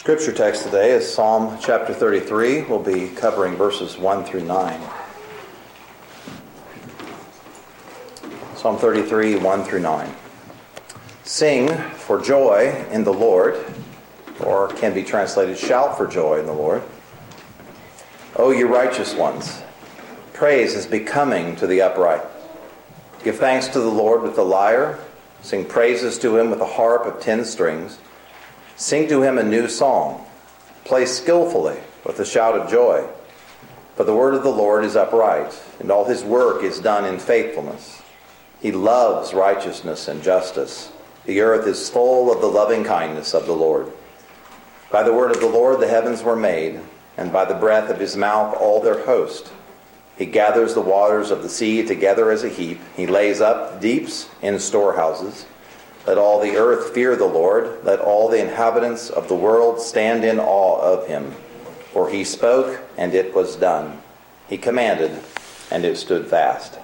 Scripture text today is Psalm chapter 33. We'll be covering verses 1 through 9. Psalm 33, 1 through 9. Sing for joy in the Lord, or can be translated, shout for joy in the Lord. O you righteous ones, praise is becoming to the upright. Give thanks to the Lord with the lyre. Sing praises to him with a harp of 10 strings. Sing to him a new song. Play skillfully with a shout of joy. For the word of the Lord is upright, and all his work is done in faithfulness. He loves righteousness and justice. The earth is full of the loving kindness of the Lord. By the word of the Lord the heavens were made, and by the breath of his mouth all their host. He gathers the waters of the sea together as a heap. He lays up the deeps in storehouses. Let all the earth fear the Lord. Let all the inhabitants of the world stand in awe of him. For he spoke, and it was done. He commanded, and it stood fast.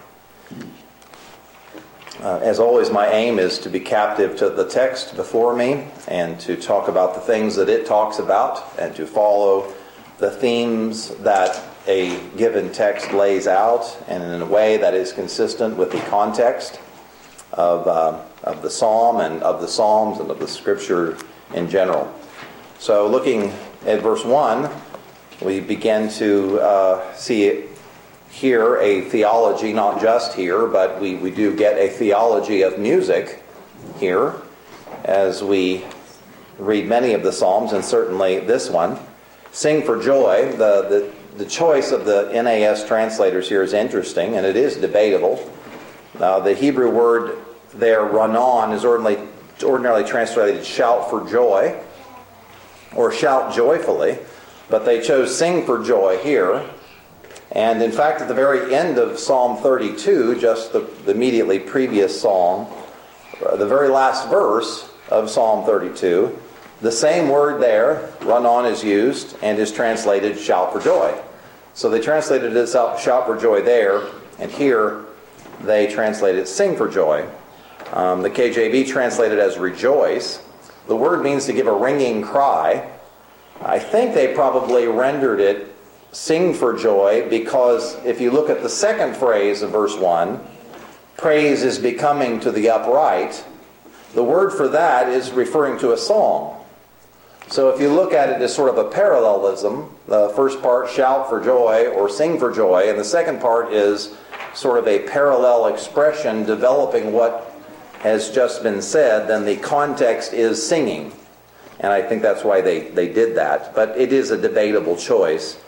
As always, my aim is to be captive to the text before me and to talk about the things that it talks about and to follow the themes that a given text lays out and in a way that is consistent with the context of the psalm and of the psalms and of the scripture in general. So looking at verse 1, we begin to see here a theology, not just here, but we do get a theology of music here as we read many of the psalms, and certainly this one. Sing for joy. The choice of the NAS translators here is interesting, and it is debatable. The Hebrew word there, ranon, is ordinarily translated shout for joy or shout joyfully, but they chose sing for joy here. And in fact, at the very end of Psalm 32, just the immediately previous psalm, the very last verse of Psalm 32, the same word there, ranon, is used and is translated shout for joy. So they translated it as shout for joy there, and here they translated sing for joy. The KJV translated as rejoice. The word means to give a ringing cry. I think they probably rendered it sing for joy because if you look at the second phrase of verse 1, praise is becoming to the upright, the word for that is referring to a song. So if you look at it as sort of a parallelism, the first part, shout for joy or sing for joy, and the second part is sort of a parallel expression developing what has just been said, then the context is singing. And I think that's why they did that. But it is a debatable choice.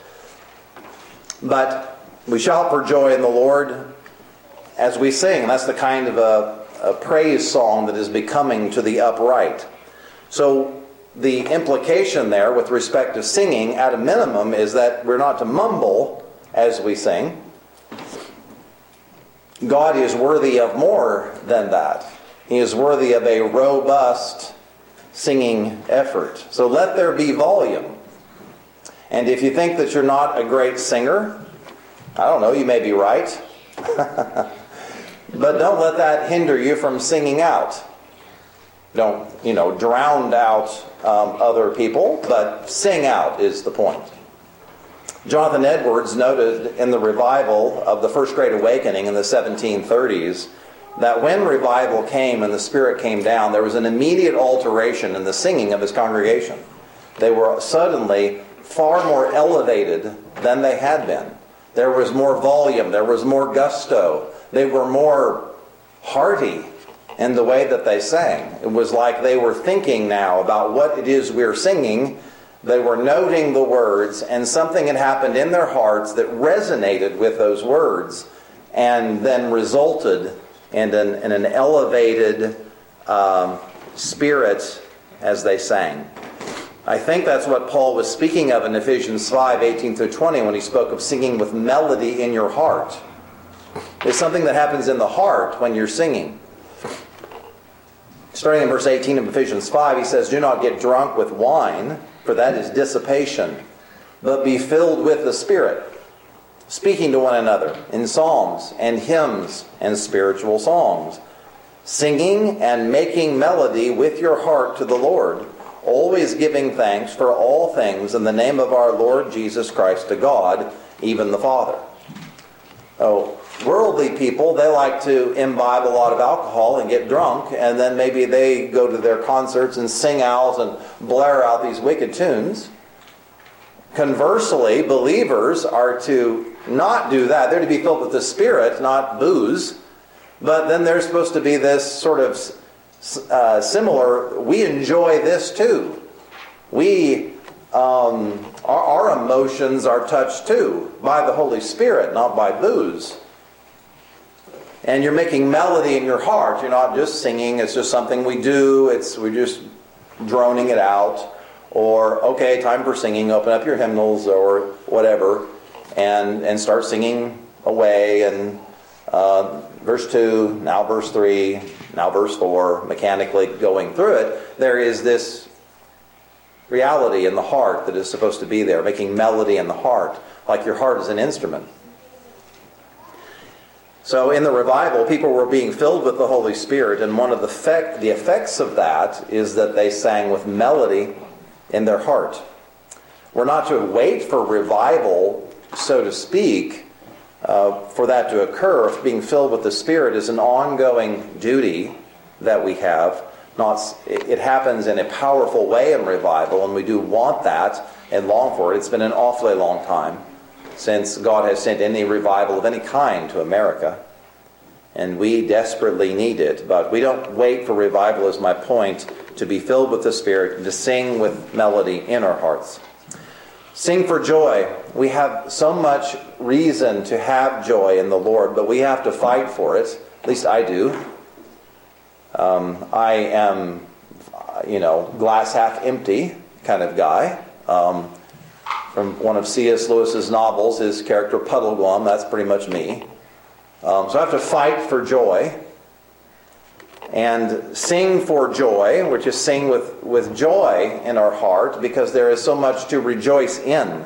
But we shout for joy in the Lord as we sing. That's the kind of a praise song that is becoming to the upright. So the implication there with respect to singing, at a minimum, is that we're not to mumble as we sing. God is worthy of more than that. He is worthy of a robust singing effort. So let there be volume. And if you think that you're not a great singer, I don't know, you may be right. But don't let that hinder you from singing out. Don't, drown out other people, but sing out is the point. Jonathan Edwards noted in the revival of the First Great Awakening in the 1730s that when revival came and the Spirit came down, there was an immediate alteration in the singing of his congregation. They were suddenly far more elevated than they had been. There was more volume, there was more gusto. They were more hearty in the way that they sang. It was like they were thinking now about what it is we're singing. They were noting the words, and something had happened in their hearts that resonated with those words and then resulted in an elevated spirit as they sang. I think that's what Paul was speaking of in Ephesians 5, 18 through 20 when he spoke of singing with melody in your heart. It's something that happens in the heart when you're singing. Starting in verse 18 of Ephesians 5, he says, "Do not get drunk with wine, for that is dissipation, but be filled with the Spirit, speaking to one another in psalms and hymns and spiritual songs, singing and making melody with your heart to the Lord, always giving thanks for all things in the name of our Lord Jesus Christ to God, even the Father. Oh, worldly people, they like to imbibe a lot of alcohol and get drunk, and then maybe they go to their concerts and sing out and blare out these wicked tunes. Conversely, believers are to not do that. They're to be filled with the Spirit, not booze. But then there's supposed to be this sort of similar, we enjoy this too. Our emotions are touched too by the Holy Spirit, not by booze. And you're making melody in your heart. You're not just singing. It's just something we do. We're just droning it out. Or, okay, time for singing. Open up your hymnals or whatever, and start singing away. And verse 2, now verse 3, now verse 4, mechanically going through it. There is this reality in the heart that is supposed to be there, making melody in the heart, like your heart is an instrument. So in the revival, people were being filled with the Holy Spirit, and one of the effects of that is that they sang with melody in their heart. We're not to wait for revival, so to speak, for that to occur. Being filled with the Spirit is an ongoing duty that we have. It happens in a powerful way in revival, and we do want that and long for it. It's been an awfully long time since God has sent any revival of any kind to America, and we desperately need it. But we don't wait for revival, is my point, to be filled with the Spirit and to sing with melody in our hearts. Sing for joy. We have so much reason to have joy in the Lord, but we have to fight for it. At least I do. I am, glass half empty kind of guy. From one of C.S. Lewis's novels, his character Puddleglum, that's pretty much me. So I have to fight for joy. And sing for joy, which is sing with joy in our heart, because there is so much to rejoice in.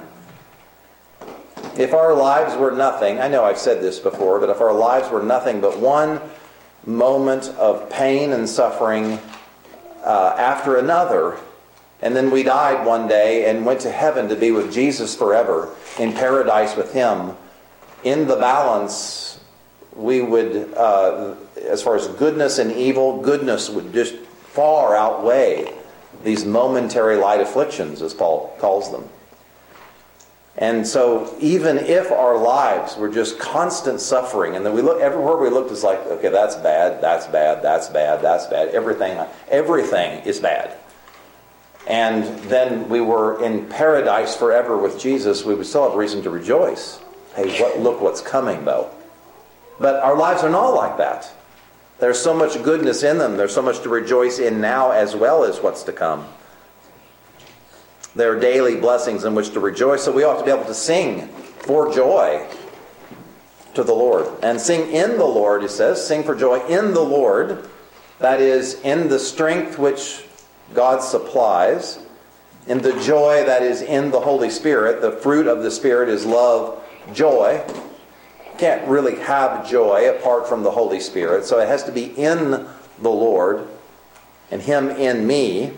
If our lives were nothing, I know I've said this before, but if our lives were nothing but one moment of pain and suffering after another, and then we died one day and went to heaven to be with Jesus forever, in paradise with Him, in the balance, we would, as far as goodness and evil, goodness would just far outweigh these momentary light afflictions, as Paul calls them. And so even if our lives were just constant suffering, and then we look, everywhere we looked is like, okay, that's bad, that's bad, that's bad, that's bad, everything is bad. And then we were in paradise forever with Jesus, we would still have reason to rejoice. Hey, look what's coming though. But our lives are not like that. There's so much goodness in them. There's so much to rejoice in now as well as what's to come. There are daily blessings in which to rejoice, so we ought to be able to sing for joy to the Lord. And sing in the Lord, he says. Sing for joy in the Lord. That is, in the strength which God supplies. In the joy that is in the Holy Spirit. The fruit of the Spirit is love, joy. Can't really have joy apart from the Holy Spirit. So it has to be in the Lord and Him in me.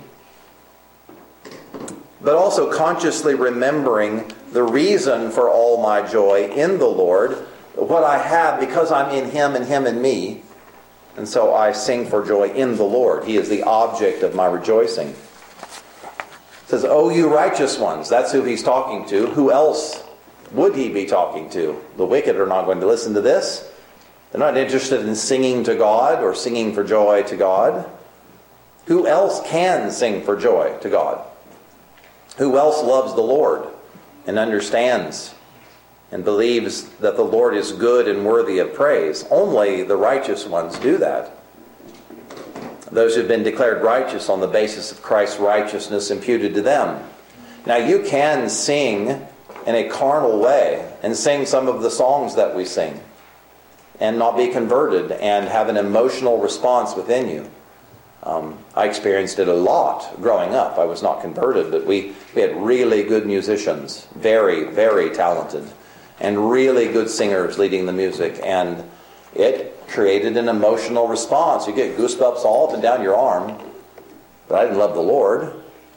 But also consciously remembering the reason for all my joy in the Lord. What I have because I'm in Him and Him in me. And so I sing for joy in the Lord. He is the object of my rejoicing. It says, "O you righteous ones." That's who he's talking to. Who else would he be talking to? The wicked are not going to listen to this. They're not interested in singing to God or singing for joy to God. Who else can sing for joy to God? Who else loves the Lord and understands and believes that the Lord is good and worthy of praise? Only the righteous ones do that. Those who have been declared righteous on the basis of Christ's righteousness imputed to them. Now you can sing in a carnal way and sing some of the songs that we sing and not be converted and have an emotional response within you. I experienced it a lot growing up. I was not converted, but we had really good musicians, very, very talented, and really good singers leading the music, and it created an emotional response. You get goosebumps all up and down your arm, but I didn't love the Lord.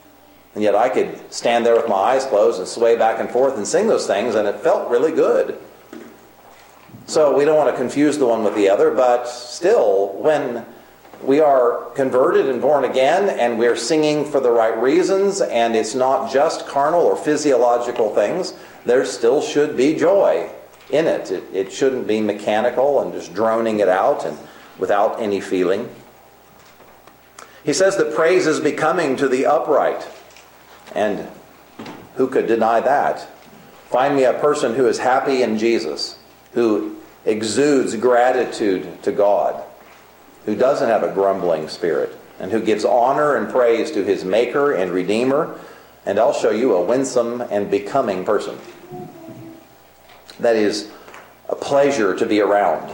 And yet I could stand there with my eyes closed and sway back and forth and sing those things, and it felt really good. So we don't want to confuse the one with the other, but still, when we are converted and born again, and we're singing for the right reasons, and it's not just carnal or physiological things, there still should be joy in it. It shouldn't be mechanical and just droning it out and without any feeling. He says that praise is becoming to the upright. And who could deny that? Find me a person who is happy in Jesus, who exudes gratitude to God, who doesn't have a grumbling spirit, and who gives honor and praise to his Maker and Redeemer, and I'll show you a winsome and becoming person. That is a pleasure to be around.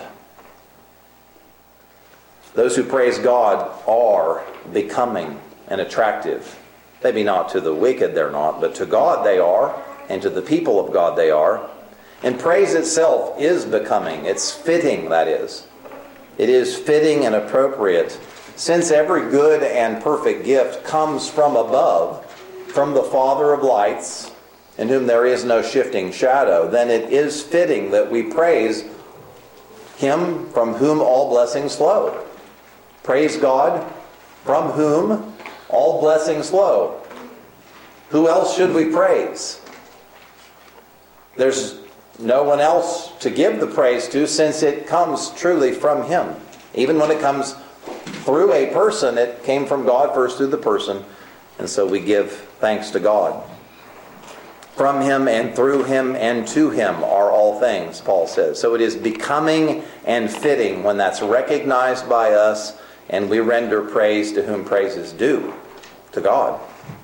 Those who praise God are becoming and attractive. Maybe not to the wicked they're not, but to God they are, and to the people of God they are. And praise itself is becoming. It's fitting, that is. It is fitting and appropriate. Since every good and perfect gift comes from above, from the Father of lights, in whom there is no shifting shadow, then it is fitting that we praise Him from whom all blessings flow. Praise God from whom all blessings flow. Who else should we praise? There's no one else to give the praise to, since it comes truly from Him. Even when it comes through a person, it came from God first through the person, and so we give thanks to God. From Him and through Him and to Him are all things, Paul says. So it is becoming and fitting when that's recognized by us, and we render praise to whom praise is due, to God.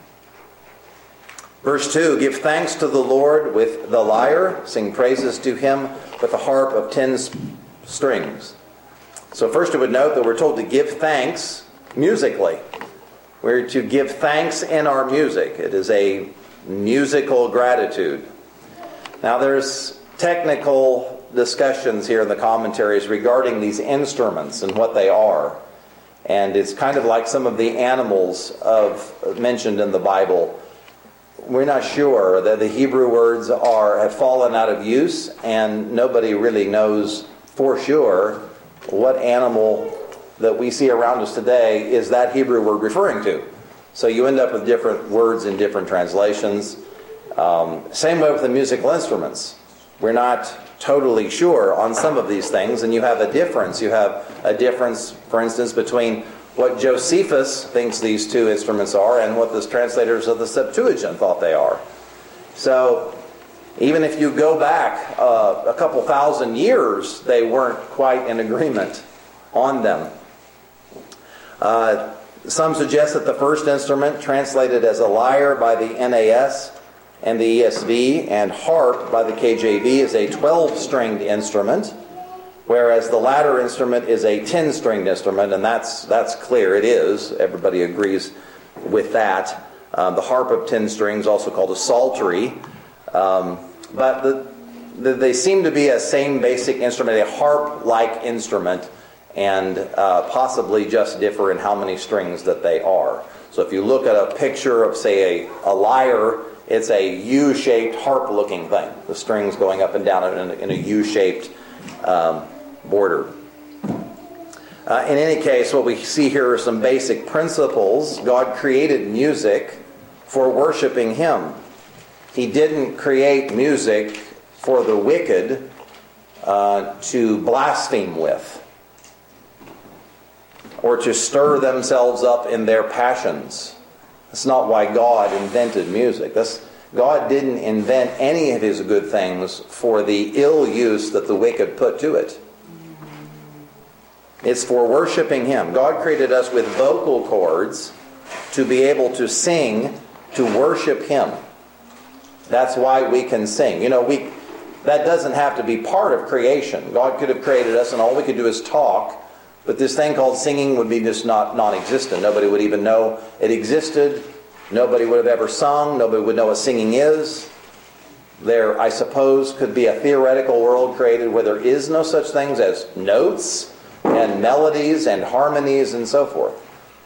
Verse 2, give thanks to the Lord with the lyre, sing praises to Him with a harp of 10 strings. So first I would note that we're told to give thanks musically. We're to give thanks in our music. It is a musical gratitude. Now there's technical discussions here in the commentaries regarding these instruments and what they are. And it's kind of like some of the animals mentioned in the Bible. We're not sure that the Hebrew words have fallen out of use, and nobody really knows for sure what animal that we see around us today is that Hebrew word referring to. So you end up with different words in different translations. Same way with the musical instruments. We're not totally sure on some of these things, and you have a difference. You have a difference, for instance, between what Josephus thinks these two instruments are and what the translators of the Septuagint thought they are. So even if you go back a couple thousand years, they weren't quite in agreement on them. Some suggest that the first instrument, translated as a lyre by the NAS and the ESV, and harp by the KJV, is a 12-stringed instrument, whereas the latter instrument is a 10-stringed instrument, and that's clear. It is. Everybody agrees with that. The harp of 10 strings, also called a psaltery, but they seem to be a same basic instrument, a harp-like instrument, and possibly just differ in how many strings that they are. So if you look at a picture of, say, a lyre, it's a U-shaped harp-looking thing. The strings going up and down in a U-shaped border. In any case, what we see here are some basic principles. God created music for worshiping Him. He didn't create music for the wicked to blaspheme with, or to stir themselves up in their passions. That's not why God invented music. God didn't invent any of His good things for the ill use that the wicked put to it. It's for worshiping Him. God created us with vocal cords to be able to sing, to worship Him. That's why we can sing. That doesn't have to be part of creation. God could have created us and all we could do is talk. But this thing called singing would be just non-existent. Nobody would even know it existed. Nobody would have ever sung. Nobody would know what singing is. There, I suppose, could be a theoretical world created where there is no such things as notes and melodies and harmonies and so forth.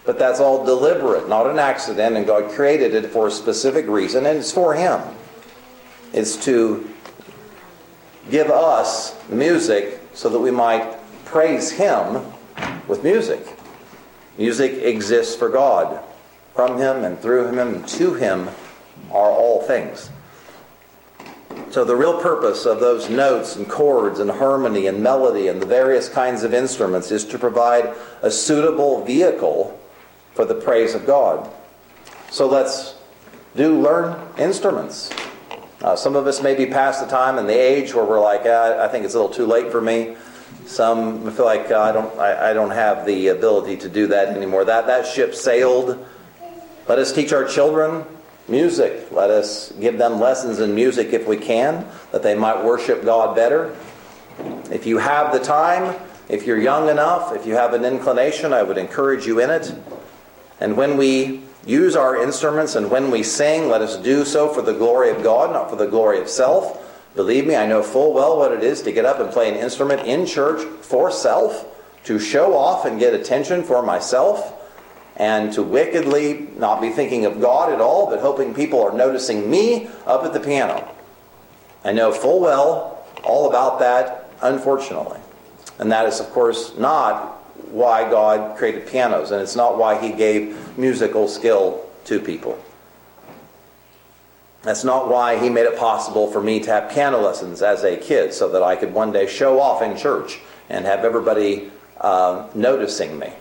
But that's all deliberate, not an accident, and God created it for a specific reason, and it's for Him. It's to give us music so that we might praise Him with music. Music exists for God. From Him and through Him and to Him are all things. So the real purpose of those notes and chords and harmony and melody and the various kinds of instruments is to provide a suitable vehicle for the praise of God. So let's learn instruments. Some of us may be past the time and the age where we're like, I think it's a little too late for me. Some feel like I don't have the ability to do that anymore. That ship sailed. Let us teach our children music. Let us give them lessons in music if we can, that they might worship God better. If you have the time, if you're young enough, if you have an inclination, I would encourage you in it. And when we use our instruments and when we sing, let us do so for the glory of God, not for the glory of self. Believe me, I know full well what it is to get up and play an instrument in church for self, to show off and get attention for myself, and to wickedly not be thinking of God at all, but hoping people are noticing me up at the piano. I know full well all about that, unfortunately. And that is, of course, not why God created pianos, and it's not why He gave musical skill to people. That's not why He made it possible for me to have piano lessons as a kid, so that I could one day show off in church and have everybody noticing me.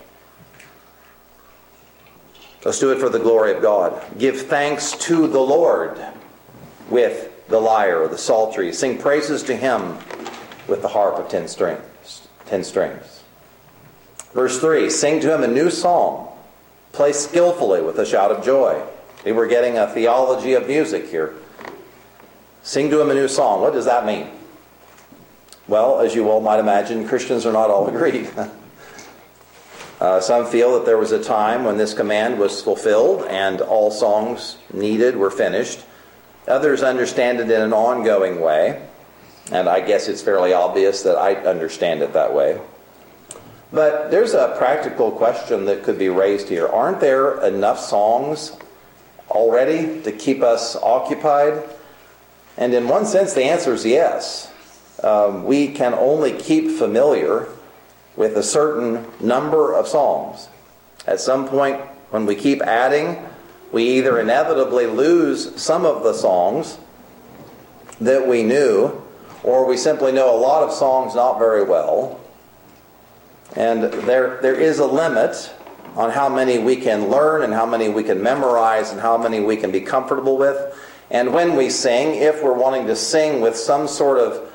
Let's do it for the glory of God. Give thanks to the Lord with the lyre or the psaltery. Sing praises to Him with the harp of 10 strings. Verse 3, sing to Him a new song. Play skillfully with a shout of joy. We're getting a theology of music here. Sing to Him a new song. What does that mean? Well, as you all might imagine, Christians are not all agreed. Some feel that there was a time when this command was fulfilled and all songs needed were finished. Others understand it in an ongoing way. And I guess it's fairly obvious that I understand it that way. But there's a practical question that could be raised here. Aren't there enough songs already to keep us occupied? And in one sense, the answer is yes. We can only keep familiar with a certain number of songs. At some point, when we keep adding, we either inevitably lose some of the songs that we knew, or we simply know a lot of songs not very well. And there is a limit on how many we can learn and how many we can memorize and how many we can be comfortable with. And when we sing, if we're wanting to sing with some sort of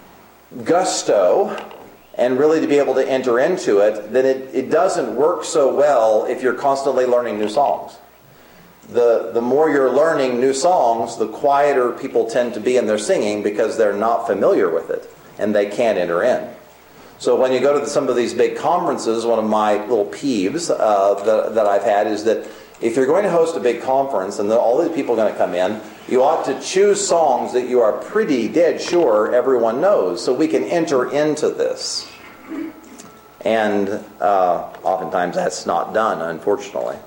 gusto and really to be able to enter into it, then it doesn't work so well if you're constantly learning new songs. The more you're learning new songs, the quieter people tend to be in their singing because they're not familiar with it and they can't enter in. So when you go to some of these big conferences, one of my little peeves that I've had is that if you're going to host a big conference and all these people are going to come in, you ought to choose songs that you are pretty dead sure everyone knows so we can enter into this. And oftentimes that's not done, unfortunately.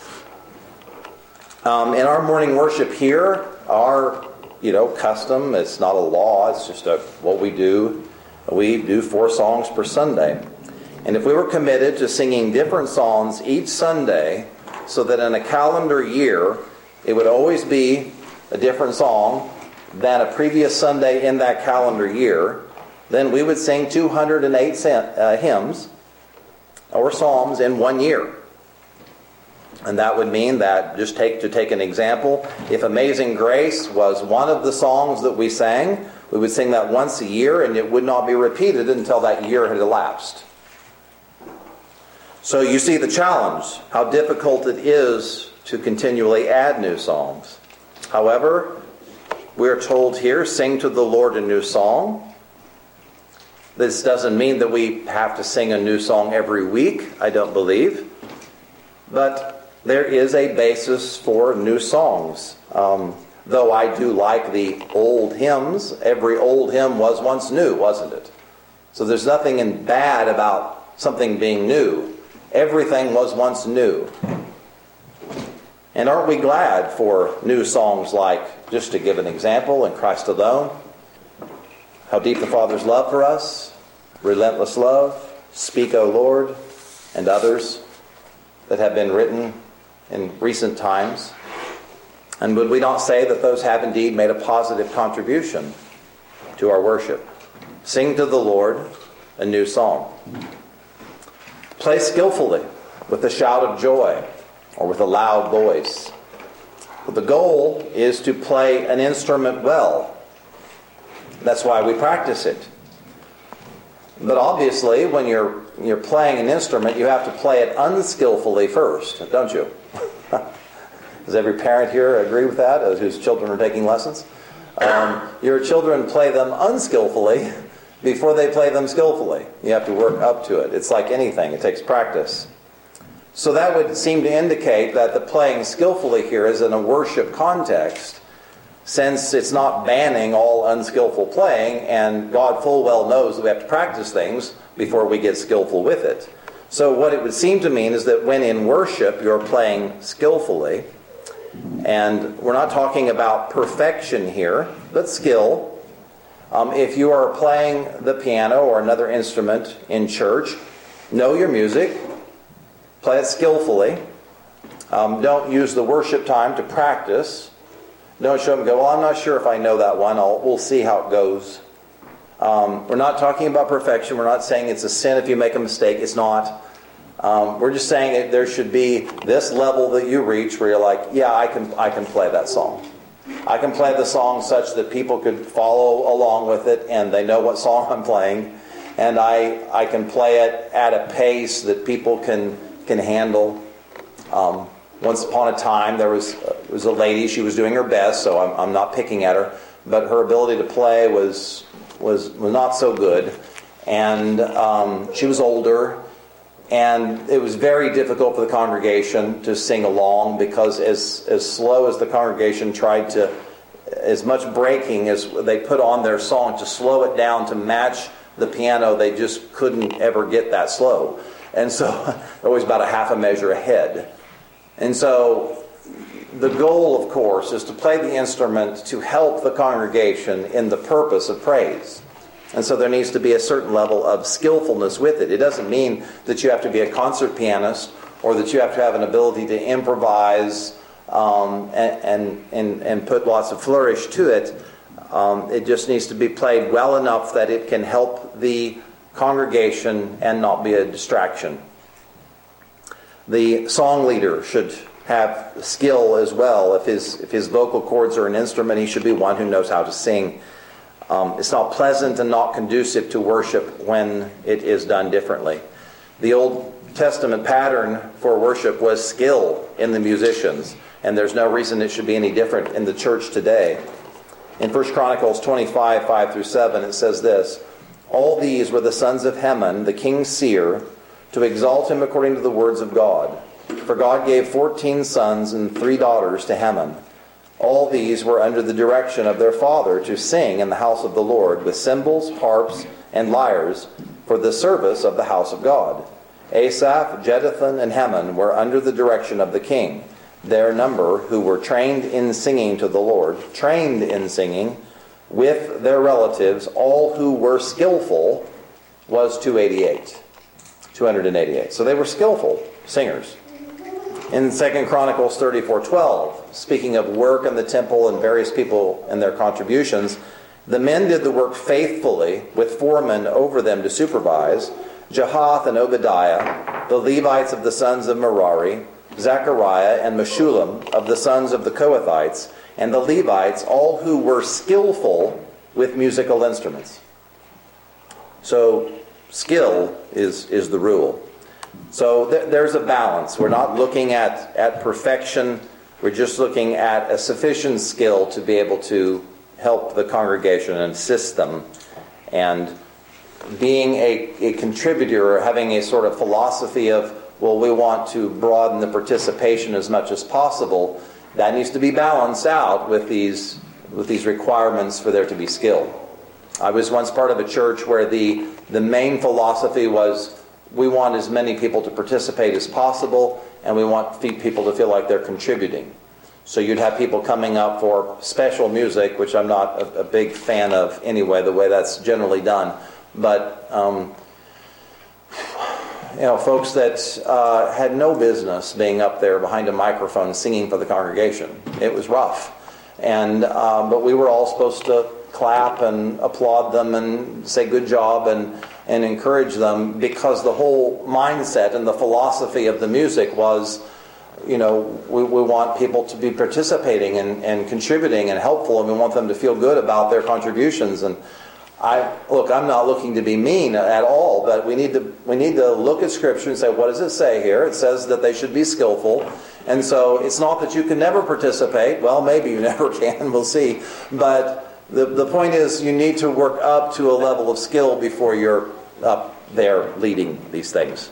In our morning worship here, our custom, it's not a law, it's just what we do. We do 4 songs per Sunday. And if we were committed to singing different songs each Sunday, so that in a calendar year, it would always be a different song than a previous Sunday in that calendar year, then we would sing 208 hymns or psalms in 1 year. And that would mean that, just to take an example, if Amazing Grace was one of the songs that we sang, we would sing that once a year and it would not be repeated until that year had elapsed. So you see the challenge, how difficult it is to continually add new songs. However, we're told here, sing to the Lord a new song. This doesn't mean that we have to sing a new song every week, I don't believe. But there is a basis for new songs. Though I do like the old hymns, every old hymn was once new, wasn't it? So there's nothing bad about something being new. everything was once new. And aren't we glad for new songs like, just to give an example, In Christ Alone, How Deep the Father's Love for Us, Relentless Love, Speak, O Lord, and others that have been written in recent times? And would we not say that those have indeed made a positive contribution to our worship? Sing to the Lord a new song. Play skillfully with a shout of joy or with a loud voice. The goal is to play an instrument well. That's why we practice it. But obviously, when you're playing an instrument, you have to play it unskillfully first, don't you? Does every parent here agree with that, whose children are taking lessons? Your children play them unskillfully before they play them skillfully. You have to work up to it. It's like anything. It takes practice. So that would seem to indicate that the playing skillfully here is in a worship context, since it's not banning all unskillful playing, and God full well knows that we have to practice things before we get skillful with it. So what it would seem to mean is that when in worship you're playing skillfully, and we're not talking about perfection here, but skill. If you are playing the piano or another instrument in church, know your music, play it skillfully. Don't use the worship time to practice. Don't show up and go, well, I'm not sure if I know that one. We'll see how it goes. We're not talking about perfection. We're not saying it's a sin if you make a mistake. It's not. We're just saying that there should be this level that you reach where you're like, yeah, I can play that song. I can play the song such that people could follow along with it and they know what song I'm playing. And I can play it at a pace that people can handle. Once upon a time, there was a lady. She was doing her best, so I'm not picking at her. But her ability to play was not so good. And she was older. And it was very difficult for the congregation to sing along because as slow as the congregation tried to, as much breaking as they put on their song to slow it down to match the piano, they just couldn't ever get that slow. And so always about a half a measure ahead. And so the goal, of course, is to play the instrument to help the congregation in the purpose of praise. And so there needs to be a certain level of skillfulness with it. It doesn't mean that you have to be a concert pianist or that you have to have an ability to improvise and put lots of flourish to it. It just needs to be played well enough that it can help the congregation and not be a distraction. The song leader should have skill as well. If his vocal cords are an instrument, he should be one who knows how to sing. It's not pleasant and not conducive to worship when it is done differently. The Old Testament pattern for worship was skill in the musicians, and there's no reason it should be any different in the church today. In 1 Chronicles 25, 5-7, it says this, "All these were the sons of Heman, the king's seer, to exalt him according to the words of God. For God gave 14 sons and 3 daughters to Heman. All these were under the direction of their father to sing in the house of the Lord with cymbals, harps, and lyres for the service of the house of God. Asaph, Jeduthun, and Heman were under the direction of the king. Their number, who were trained in singing to the Lord, trained in singing with their relatives, all who were skillful, was 288. So they were skillful singers. In 2 Chronicles 34:12, speaking of work in the temple and various people and their contributions, the men did the work faithfully with foremen over them to supervise, Jahath and Obadiah, the Levites of the sons of Merari, Zechariah and Meshullam of the sons of the Kohathites, and the Levites, all who were skillful with musical instruments." So skill is the rule. So there's a balance. We're not looking at perfection. We're just looking at a sufficient skill to be able to help the congregation and assist them. And being a contributor or having a sort of philosophy of, well, we want to broaden the participation as much as possible, that needs to be balanced out with these requirements for there to be skill. I was once part of a church where the main philosophy was we want as many people to participate as possible, and we want people to feel like they're contributing. So you'd have people coming up for special music, which I'm not a big fan of anyway, the way that's generally done. But, folks that had no business being up there behind a microphone singing for the congregation. It was rough. But we were all supposed to clap and applaud them and say good job and encourage them, because the whole mindset and the philosophy of the music was, we want people to be participating and contributing and helpful, and we want them to feel good about their contributions. And I'm not looking to be mean at all, but we need to look at Scripture and say, what does it say here? It says that they should be skillful. And so it's not that you can never participate. Well, maybe you never can. We'll see. But the point is, you need to work up to a level of skill before you're up there leading these things.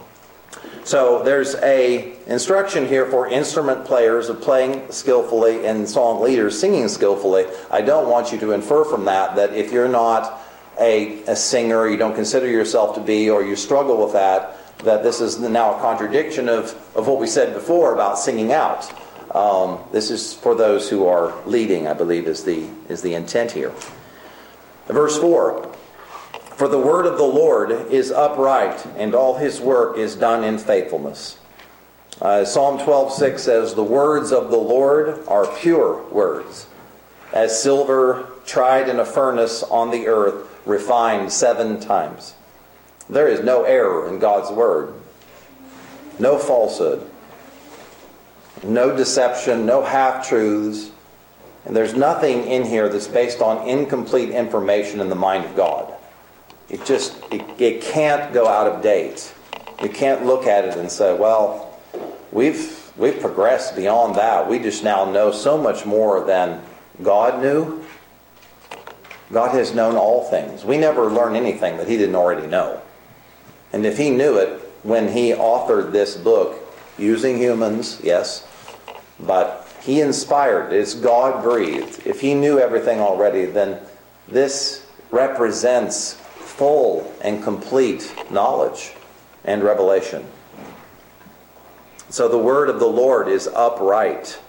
So there's a instruction here for instrument players of playing skillfully and song leaders singing skillfully. I don't want you to infer from that if you're not a singer, you don't consider yourself to be, or you struggle with that this is now a contradiction of what we said before about singing out. This is for those who are leading, I believe, is the intent here. Verse 4. For the word of the Lord is upright, and all his work is done in faithfulness. Psalm 12:6 says, the words of the Lord are pure words, as silver tried in a furnace on the earth, refined 7 times. There is no error in God's word. No falsehood. No deception, no half-truths. And there's nothing in here that's based on incomplete information in the mind of God. It can't go out of date. You can't look at it and say, well, we've progressed beyond that. We just now know so much more than God knew. God has known all things. We never learn anything that he didn't already know. And if he knew it when he authored this book, using humans, yes, but he inspired it. It's God-breathed. If he knew everything already, then this represents full and complete knowledge and revelation. So the word of the Lord is upright.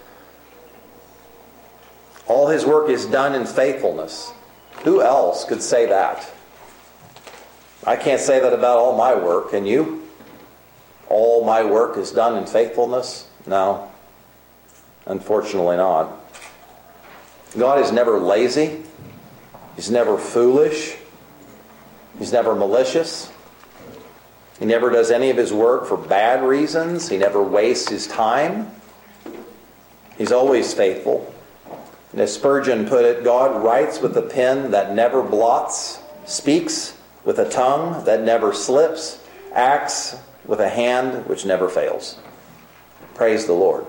All his work is done in faithfulness. Who else could say that? I can't say that about all my work. Can you? All my work is done in faithfulness? No. Unfortunately not. God is never lazy. He's never foolish. He's never malicious. He never does any of his work for bad reasons. He never wastes his time. He's always faithful. And as Spurgeon put it, God writes with a pen that never blots, speaks with a tongue that never slips, acts with a hand which never fails. Praise the Lord.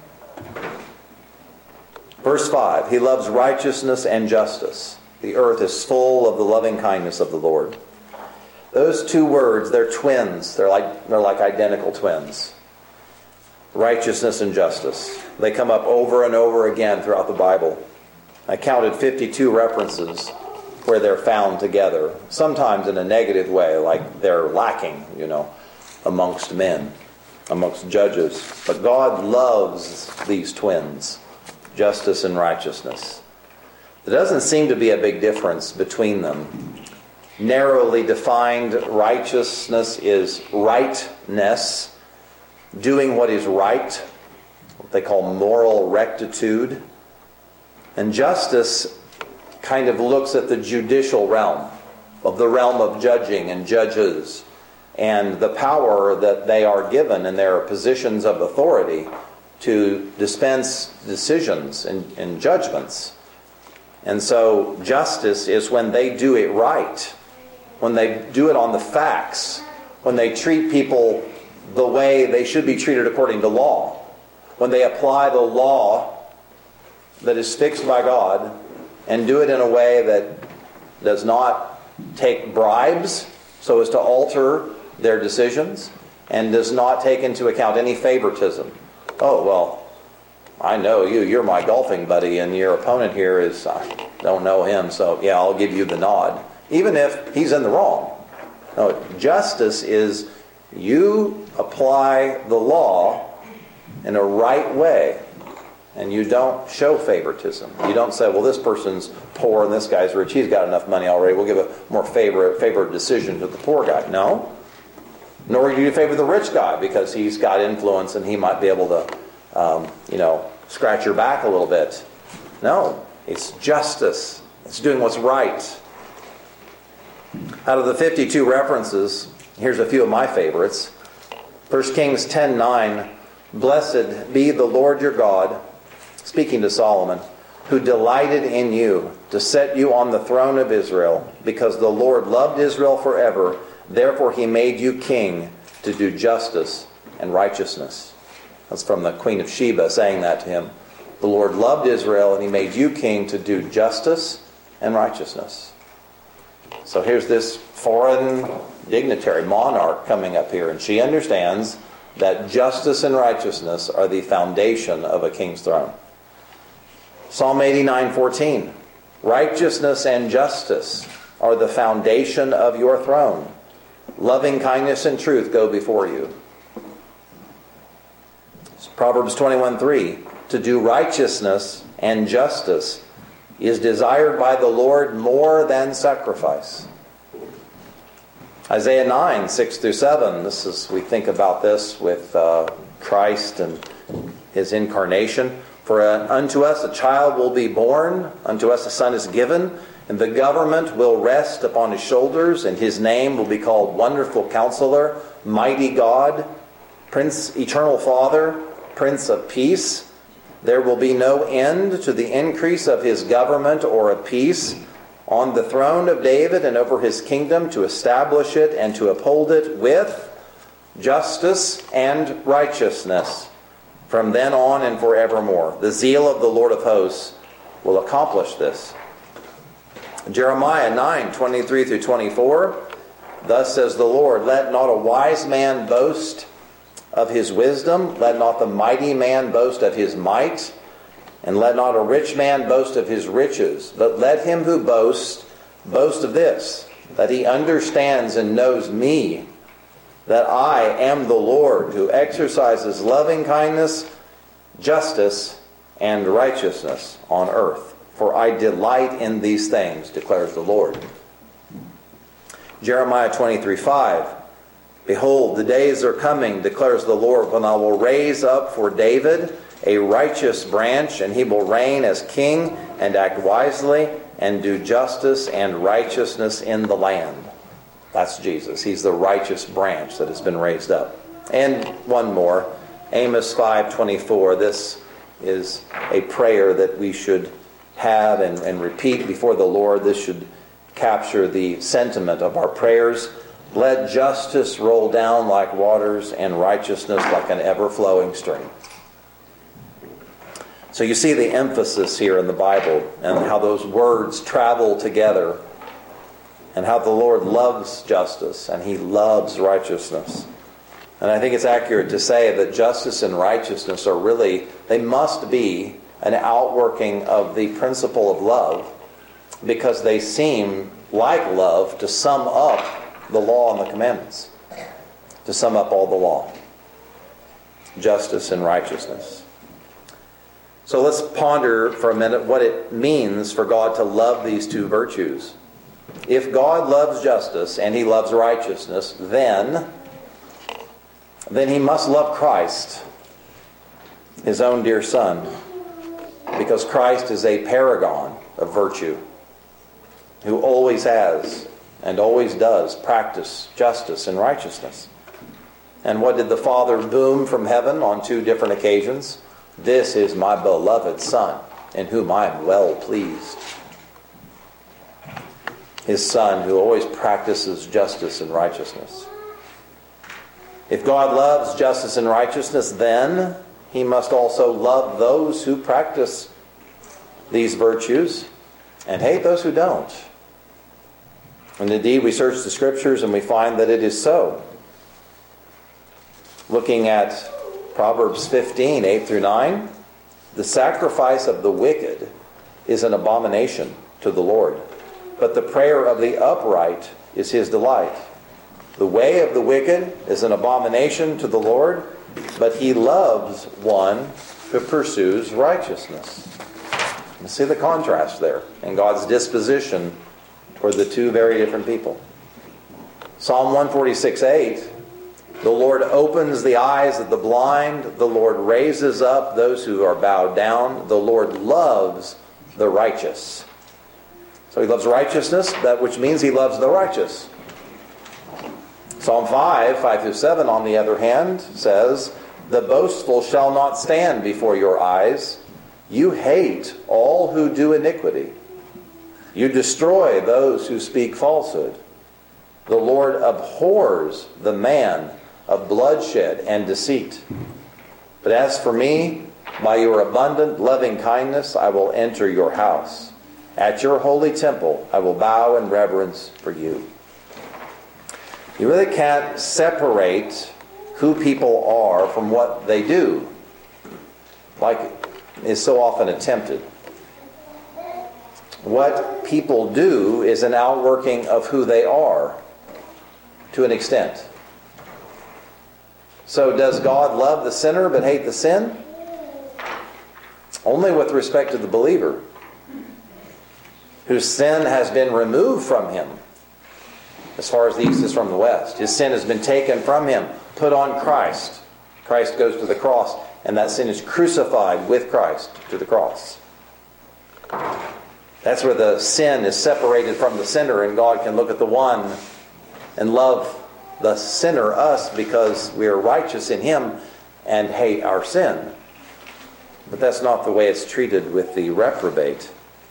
Verse 5, he loves righteousness and justice. The earth is full of the loving kindness of the Lord. Those 2 words, they're twins. They're like identical twins. Righteousness and justice. They come up over and over again throughout the Bible. I counted 52 references where they're found together. Sometimes in a negative way, like they're lacking, amongst men, amongst judges. But God loves these twins, justice and righteousness. There doesn't seem to be a big difference between them. Narrowly defined, righteousness is rightness, doing what is right, what they call moral rectitude. And justice kind of looks at the judicial realm, of the realm of judging and judges, and the power that they are given in their positions of authority to dispense decisions and judgments. And so justice is when they do it right, when they do it on the facts, when they treat people the way they should be treated according to law, when they apply the law that is fixed by God and do it in a way that does not take bribes so as to alter their decisions and does not take into account any favoritism. Oh, well, I know you're my golfing buddy, and your opponent here I don't know him, so yeah, I'll give you the nod. Even if he's in the wrong. No, justice is you apply the law in a right way. And you don't show favoritism. You don't say, well, this person's poor and this guy's rich. He's got enough money already. We'll give a more favored decision to the poor guy. No. Nor do you favor the rich guy because he's got influence and he might be able to, scratch your back a little bit. No. It's justice. It's doing what's right. Out of the 52 references, here's a few of my favorites. 1 Kings 10:9, "Blessed be the Lord your God," speaking to Solomon, "who delighted in you to set you on the throne of Israel, because the Lord loved Israel forever. Therefore he made you king to do justice and righteousness." That's from the Queen of Sheba saying that to him. The Lord loved Israel and he made you king to do justice and righteousness. So here's this foreign dignitary, monarch coming up here, and she understands that justice and righteousness are the foundation of a king's throne. Psalm 89:14, "Righteousness and justice are the foundation of your throne. Loving kindness and truth go before you." Proverbs 21:3, "To do righteousness and justice is desired by the Lord more than sacrifice." Isaiah 9:6-7, we think about this with Christ and his incarnation. "For unto us a child will be born, unto us a son is given, and the government will rest upon his shoulders, and his name will be called Wonderful Counselor, Mighty God, Prince, Eternal Father, Prince of Peace. There will be no end to the increase of his government or of peace on the throne of David and over his kingdom, to establish it and to uphold it with justice and righteousness from then on and forevermore. The zeal of the Lord of hosts will accomplish this." Jeremiah 9:23-24, "Thus says the Lord, let not a wise man boast of his wisdom, let not the mighty man boast of his might, and let not a rich man boast of his riches, but let him who boasts boast of this, that he understands and knows me, that I am the Lord, who exercises loving kindness, justice, and righteousness on earth. For I delight in these things, declares the Lord." Jeremiah 23:5, "Behold, the days are coming, declares the Lord, when I will raise up for David a righteous branch, and he will reign as king and act wisely and do justice and righteousness in the land." That's Jesus. He's the righteous branch that has been raised up. And one more, Amos 5:24. This is a prayer that we should have and repeat before the Lord. This should capture the sentiment of our prayers. "Let justice roll down like waters and righteousness like an ever-flowing stream." So you see the emphasis here in the Bible and how those words travel together, and how the Lord loves justice and he loves righteousness. And I think it's accurate to say that justice and righteousness are really, they must be an outworking of the principle of love, because they seem like love to sum up the law and the commandments, to sum up all the law. Justice and righteousness. So let's ponder for a minute what it means for God to love these two virtues. If God loves justice and he loves righteousness, then he must love Christ, his own dear Son, because Christ is a paragon of virtue, who always has and always does practice justice and righteousness. And what did the Father boom from heaven on two different occasions? "This is my beloved Son, in whom I am well pleased." His Son, who always practices justice and righteousness. If God loves justice and righteousness, then he must also love those who practice these virtues and hate those who don't. And indeed, we search the Scriptures and we find that it is so. Looking at Proverbs 15, 8-9, "The sacrifice of the wicked is an abomination to the Lord, but the prayer of the upright is his delight." The way of the wicked is an abomination to the Lord, but he loves one who pursues righteousness. You see the contrast there in God's disposition toward the two very different people. Psalm 146:8, the Lord opens the eyes of the blind, the Lord raises up those who are bowed down, the Lord loves the righteous. So he loves righteousness, that which means he loves the righteous. Psalm 5:5-7, on the other hand, says, the boastful shall not stand before your eyes. You hate all who do iniquity. You destroy those who speak falsehood. The Lord abhors the man of bloodshed and deceit. But as for me, by your abundant loving kindness, I will enter your house. At your holy temple, I will bow in reverence for you. You really can't separate who people are from what they do, like is so often attempted. What people do is an outworking of who they are, to an extent. So does God love the sinner but hate the sin? Only with respect to the believer, whose sin has been removed from him as far as the east is from the west. His sin has been taken from him, put on Christ. Christ goes to the cross, and that sin is crucified with Christ to the cross. That's where the sin is separated from the sinner, and God can look at the one and love the sinner, us, because we are righteous in him, and hate our sin. But that's not the way it's treated with the reprobate.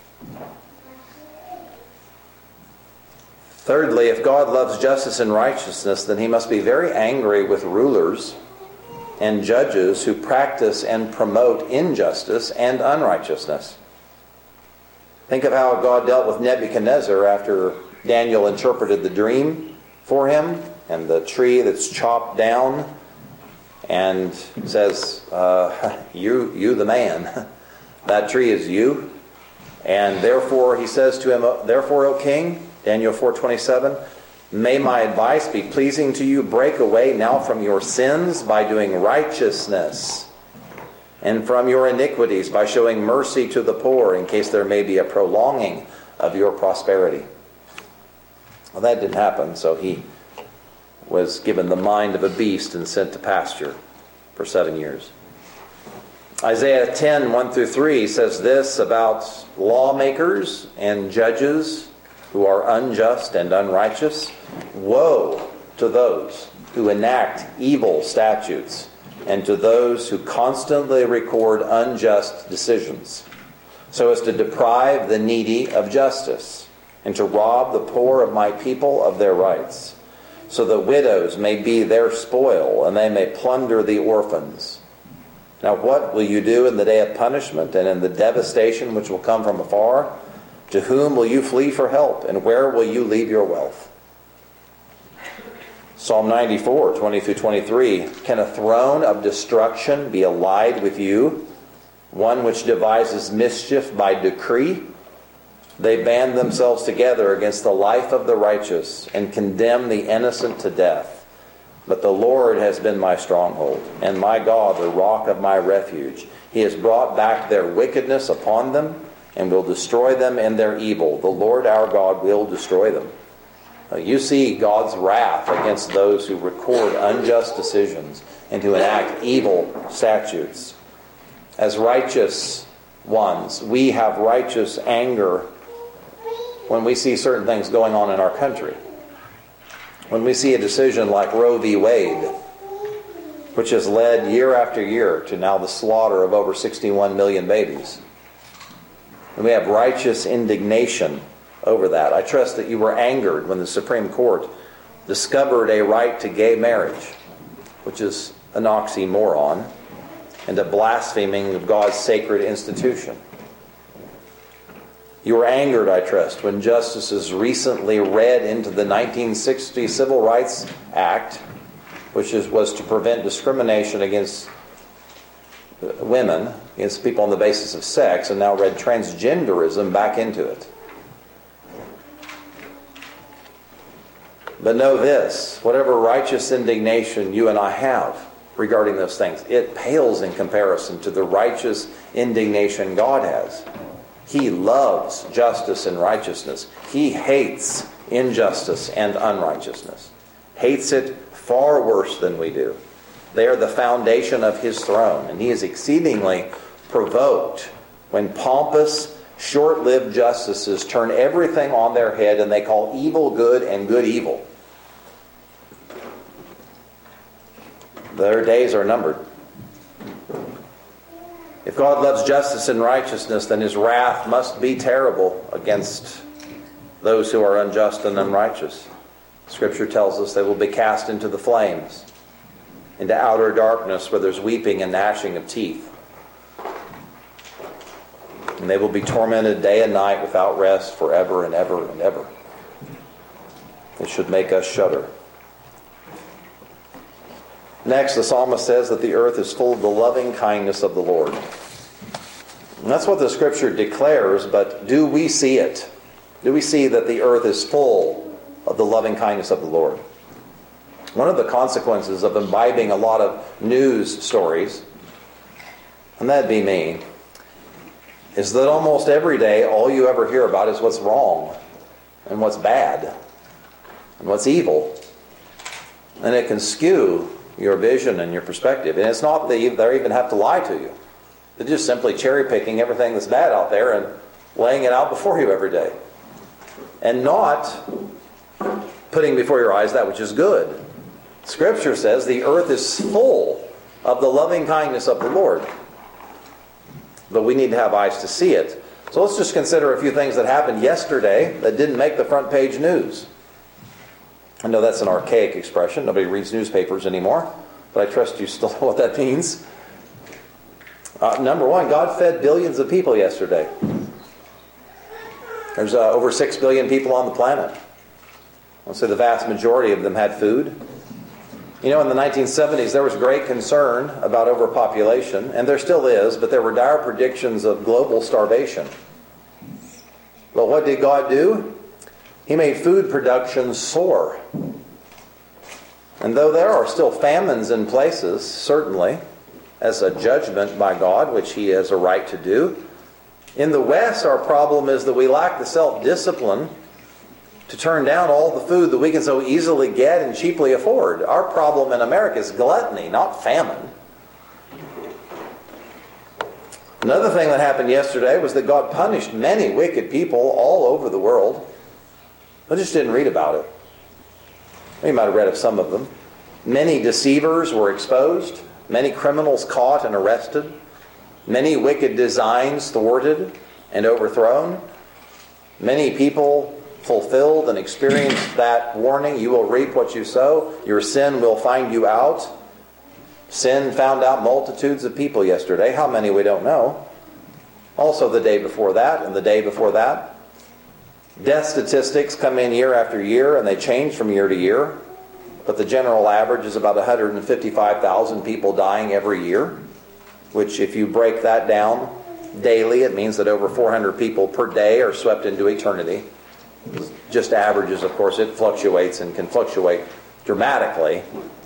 Thirdly, if God loves justice and righteousness, then he must be very angry with rulers and judges who practice and promote injustice and unrighteousness. Think of how God dealt with Nebuchadnezzar after Daniel interpreted the dream for him, and the tree that's chopped down, and says, you the man, that tree is you. And therefore, he says to him, therefore, O king, Daniel 4:27, may my advice be pleasing to you. Break away now from your sins by doing righteousness, and from your iniquities by showing mercy to the poor, in case there may be a prolonging of your prosperity. Well, that didn't happen, so he was given the mind of a beast and sent to pasture for 7 years. Isaiah 10:1-3 says this about lawmakers and judges who are unjust and unrighteous. Woe to those who enact evil statutes, and to those who constantly record unjust decisions, so as to deprive the needy of justice, and to rob the poor of my people of their rights, so that widows may be their spoil, and they may plunder the orphans. Now what will you do in the day of punishment, and in the devastation which will come from afar? To whom will you flee for help, and where will you leave your wealth? Psalm 94:20-23. Can a throne of destruction be allied with you, one which devises mischief by decree? They band themselves together against the life of the righteous, and condemn the innocent to death. But the Lord has been my stronghold, and my God, the rock of my refuge. He has brought back their wickedness upon them, and will destroy them in their evil. The Lord our God will destroy them. You see God's wrath against those who record unjust decisions and who enact evil statutes. As righteous ones, we have righteous anger when we see certain things going on in our country. When we see a decision like Roe v. Wade, which has led year after year to now the slaughter of over 61 million babies. And we have righteous indignation over that. I trust that you were angered when the Supreme Court discovered a right to gay marriage, which is an oxymoron, and a blaspheming of God's sacred institution. You were angered, I trust, when justices recently read into the 1960 Civil Rights Act, which was to prevent discrimination against women, against people on the basis of sex, and now read transgenderism back into it. But know this, whatever righteous indignation you and I have regarding those things, it pales in comparison to the righteous indignation God has. He loves justice and righteousness. He hates injustice and unrighteousness. Hates it far worse than we do. They are the foundation of His throne, and He is exceedingly provoked when pompous, short-lived justices turn everything on their head and they call evil good and good evil. Their days are numbered. If God loves justice and righteousness, then His wrath must be terrible against those who are unjust and unrighteous. Scripture tells us they will be cast into the flames, into outer darkness where there's weeping and gnashing of teeth. And they will be tormented day and night without rest forever and ever and ever. It should make us shudder. Next, the psalmist says that the earth is full of the loving kindness of the Lord. And that's what the Scripture declares, but do we see it? Do we see that the earth is full of the loving kindness of the Lord? One of the consequences of imbibing a lot of news stories, and that'd be me, is that almost every day all you ever hear about is what's wrong and what's bad and what's evil. And it can skew your vision and your perspective. And it's not that they even have to lie to you. They're just simply cherry-picking everything that's bad out there and laying it out before you every day. And not putting before your eyes that which is good. Scripture says the earth is full of the loving kindness of the Lord. But we need to have eyes to see it. So let's just consider a few things that happened yesterday that didn't make the front page news. I know that's an archaic expression. Nobody reads newspapers anymore. But I trust you still know what that means. Number one, God fed billions of people yesterday. There's over 6 billion people on the planet. I'll say the vast majority of them had food. You know, in the 1970s, there was great concern about overpopulation, and there still is, but there were dire predictions of global starvation. But what did God do? He made food production soar. And though there are still famines in places, certainly, as a judgment by God, which He has a right to do, in the West, our problem is that we lack the self-discipline to turn down all the food that we can so easily get and cheaply afford. Our problem in America is gluttony, not famine. Another thing that happened yesterday was that God punished many wicked people all over the world. I just didn't read about it. You might have read of some of them. Many deceivers were exposed. Many criminals caught and arrested. Many wicked designs thwarted and overthrown. Many people fulfilled and experienced that warning. You will reap what you sow. Your sin will find you out. Sin found out multitudes of people yesterday. How many we don't know. Also the day before that and the day before that. Death statistics come in year after year and they change from year to year. But the general average is about 155,000 people dying every year. Which if you break that down daily, it means that over 400 people per day are swept into eternity. Just averages, of course, it fluctuates and can fluctuate dramatically.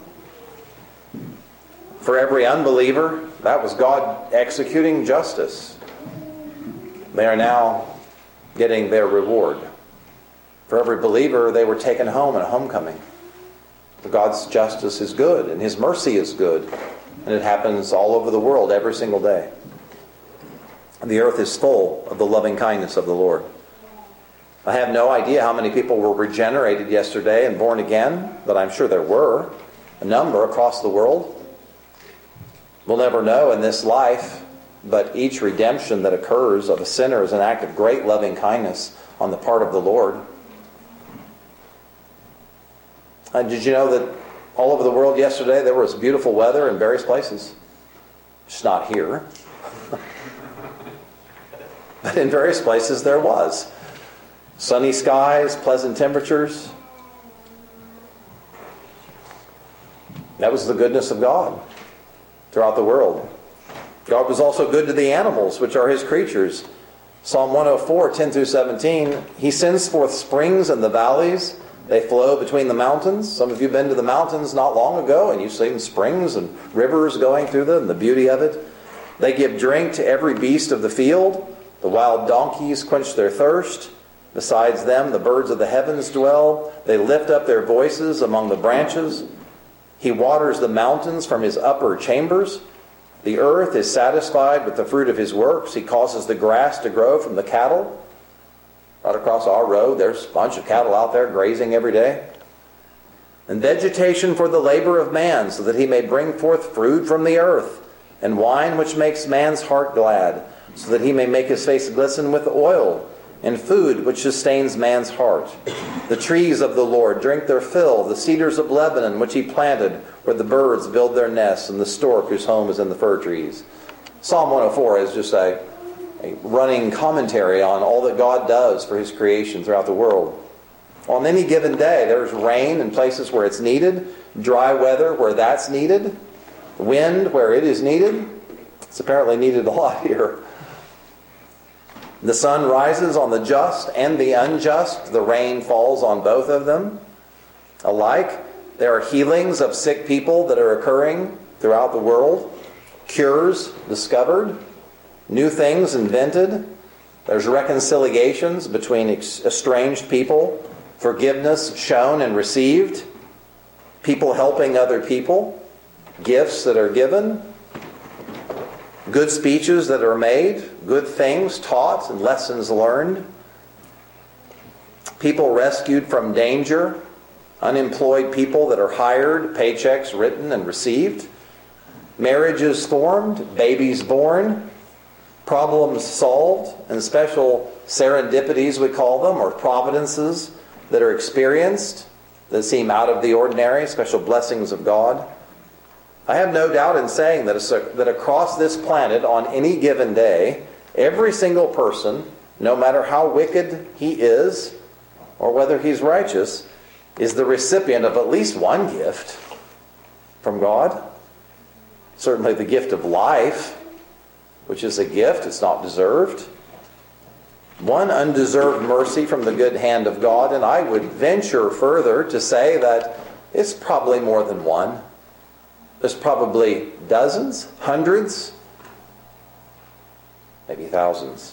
For every unbeliever, that was God executing justice. They are now getting their reward. For every believer, they were taken home in a homecoming. God's justice is good, and His mercy is good. And it happens all over the world every single day. The earth is full of the loving kindness of the Lord. I have no idea how many people were regenerated yesterday and born again, but I'm sure there were a number across the world. We'll never know in this life, but each redemption that occurs of a sinner is an act of great loving kindness on the part of the Lord. Did you know that all over the world yesterday there was beautiful weather in various places? Just not here. But in various places there was. Sunny skies, pleasant temperatures. That was the goodness of God throughout the world. God was also good to the animals, which are His creatures. Psalm 104, 10 through 17, He sends forth springs in the valleys They flow between the mountains. Some of you have been to the mountains not long ago, and you've seen springs and rivers going through them, and the beauty of it. They give drink to every beast of the field. The wild donkeys quench their thirst. Besides them, the birds of the heavens dwell. They lift up their voices among the branches. He waters the mountains from his upper chambers. The earth is satisfied with the fruit of his works. He causes the grass to grow from the cattle. Right across our road, there's a bunch of cattle out there grazing every day. And vegetation for the labor of man, so that he may bring forth fruit from the earth, and wine which makes man's heart glad, so that he may make his face glisten with oil, and food which sustains man's heart. The trees of the Lord drink their fill, the cedars of Lebanon which he planted, where the birds build their nests, and the stork whose home is in the fir trees. Psalm 104 is just a running commentary on all that God does for his creation throughout the world. On any given day, there's rain in places where it's needed, dry weather where that's needed, wind where it is needed. It's apparently needed a lot here. The sun rises on the just and the unjust. The rain falls on both of them alike. There are healings of sick people that are occurring throughout the world. Cures discovered. New things invented. There's reconciliations between estranged people. Forgiveness shown and received. People helping other people. Gifts that are given. Good speeches that are made. Good things taught and lessons learned. People rescued from danger. Unemployed people that are hired. Paychecks written and received. Marriages formed. Babies born. Problems solved. And special serendipities, we call them, or providences that are experienced that seem out of the ordinary. Special blessings of God. I have no doubt in saying that across this planet on any given day, every single person, no matter how wicked he is or whether he's righteous, is the recipient of at least one gift from God. Certainly the gift of life, which is a gift, it's not deserved. One undeserved mercy from the good hand of God, and I would venture further to say that it's probably more than one. There's probably dozens, hundreds, maybe thousands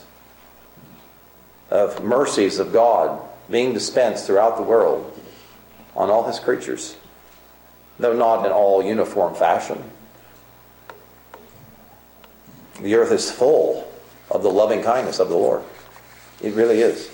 of mercies of God being dispensed throughout the world on all his creatures, though not in all uniform fashion. The earth is full of the loving kindness of the Lord. It really is.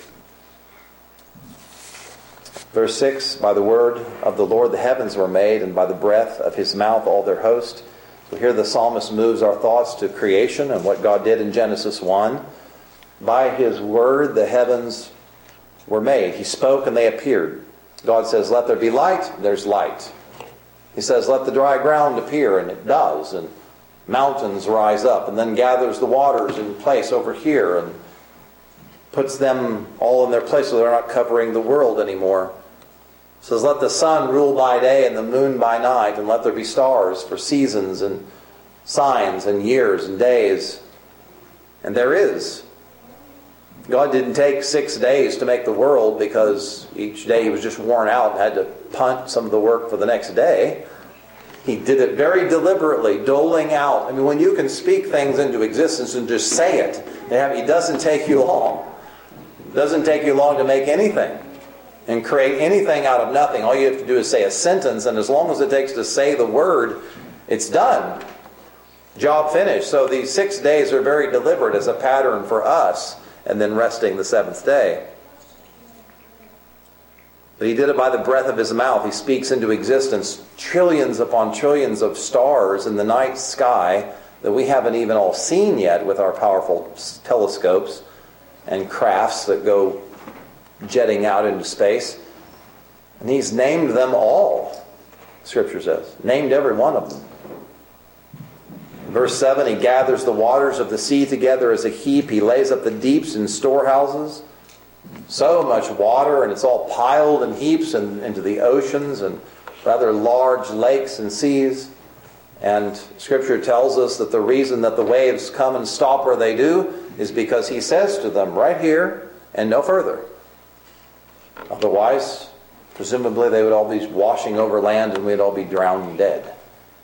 Verse 6, by the word of the Lord the heavens were made, and by the breath of his mouth all their host. So here the psalmist moves our thoughts to creation and what God did in Genesis 1. By his word the heavens were made. He spoke and they appeared. God says, let there be light, there's light. He says, let the dry ground appear, and it does. And mountains rise up, and then gathers the waters in place over here, and puts them all in their place so they're not covering the world anymore. Says, let the sun rule by day and the moon by night, and let there be stars for seasons and signs and years and days. And there is. God didn't take 6 days to make the world because each day he was just worn out and had to punt some of the work for the next day. He did it very deliberately, doling out. I mean, when you can speak things into existence and just say it, it doesn't take you long. It doesn't take you long to make anything and create anything out of nothing. All you have to do is say a sentence, and as long as it takes to say the word, it's done. Job finished. So these 6 days are very deliberate as a pattern for us, and then resting the seventh day. But he did it by the breath of his mouth. He speaks into existence trillions upon trillions of stars in the night sky that we haven't even all seen yet with our powerful telescopes and crafts that go jetting out into space. And he's named them all, Scripture says. Named every one of them. Verse 7, he gathers the waters of the sea together as a heap. He lays up the deeps in storehouses. So much water, and it's all piled in heaps and into the oceans and rather large lakes and seas. And Scripture tells us that the reason that the waves come and stop where they do is because he says to them, right here and no further. Otherwise, Presumably they would all be washing over land and we'd all be drowned and dead.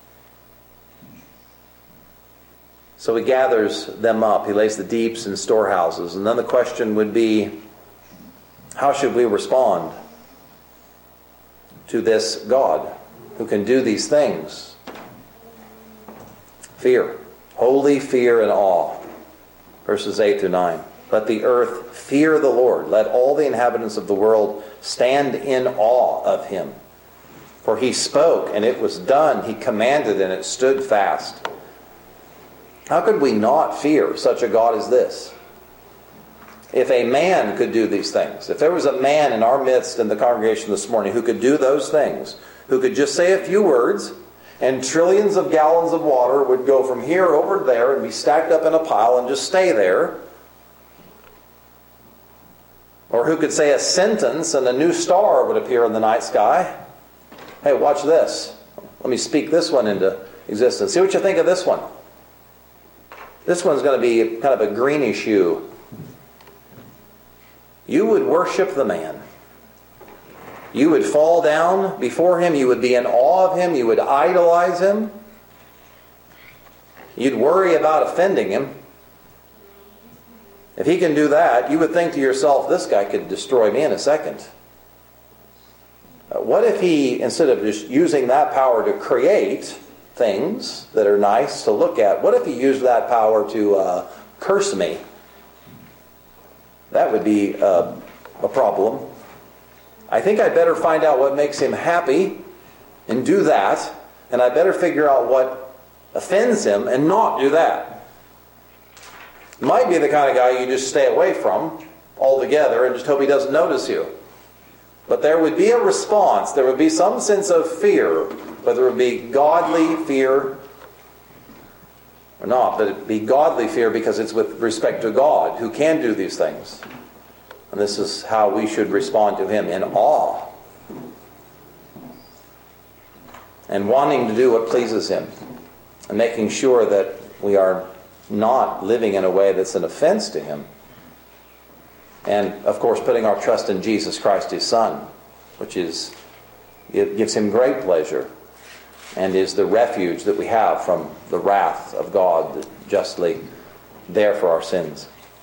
So he gathers them up. He lays the deeps in storehouses. And then the question would be, how should we respond to this God who can do these things? Fear. Holy fear and awe. Verses 8 through 9. Let the earth fear the Lord. Let all the inhabitants of the world stand in awe of him. For he spoke, and it was done. He commanded, and it stood fast. How could we not fear such a God as this? If a man could do these things, if there was a man in our midst in the congregation this morning who could do those things, who could just say a few words, and trillions of gallons of water would go from here over there and be stacked up in a pile and just stay there, or who could say a sentence and a new star would appear in the night sky. Hey, watch this. Let me speak this one into existence. See what you think of this one. This one's going to be kind of a greenish hue. You would worship the man. You would fall down before him. You would be in awe of him. You would idolize him. You'd worry about offending him. If he can do that, you would think to yourself, this guy could destroy me in a second. What if he, instead of just using that power to create things that are nice to look at, what if he used that power to curse me? That would be a problem. I think I better find out what makes him happy and do that, and I better figure out what offends him and not do that. Might be the kind of guy you just stay away from altogether and just hope he doesn't notice you. But there would be a response. There would be some sense of fear, whether it would be godly fear or not, but it would be godly fear because it's with respect to God who can do these things. And this is how we should respond to him, in awe. And wanting to do what pleases him. And making sure that we are not living in a way that's an offense to him. And, of course, putting our trust in Jesus Christ, his Son, which is, it gives him great pleasure and is the refuge that we have from the wrath of God that justly there for our sins.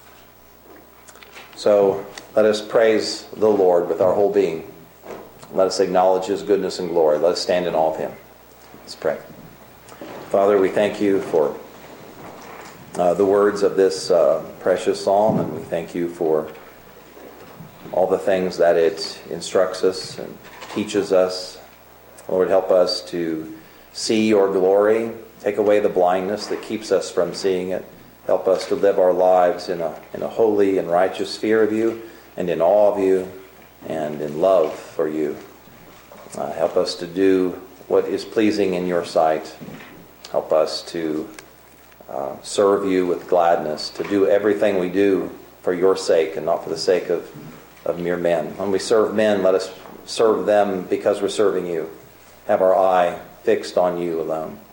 So let us praise the Lord with our whole being. Let us acknowledge his goodness and glory. Let us stand in awe of him. Let's pray. Father, we thank you for the words of this precious psalm, and we thank you for all the things that it instructs us and teaches us. Lord, help us to see your glory. Take away the blindness that keeps us from seeing it. Help us to live our lives in a holy and righteous fear of you, and in awe of you, and in love for you. Help us to do what is pleasing in your sight. Help us to serve you with gladness, to do everything we do for your sake and not for the sake of mere men. When we serve men, let us serve them because we're serving you. Have our eye fixed on you alone.